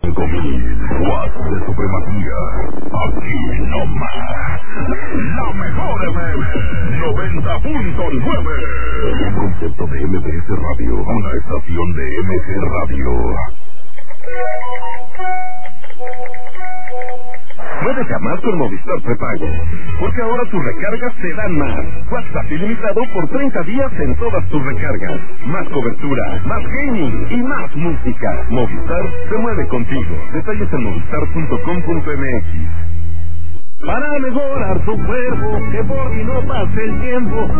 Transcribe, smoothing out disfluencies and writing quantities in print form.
Watts de supremacía. Aquí no más. La mejor FM 90.9. Un concepto de MBS Radio. Una estación de MG Radio. Puedes llamar con Movistar Prepago, porque ahora tus recargas te dan más. WhatsApp ilimitado por 30 días en todas tus recargas. Más cobertura, más gaming y más música. Movistar se mueve contigo. Detalles en movistar.com.mx. Para mejorar tu cuerpo, que por ti no pase el tiempo.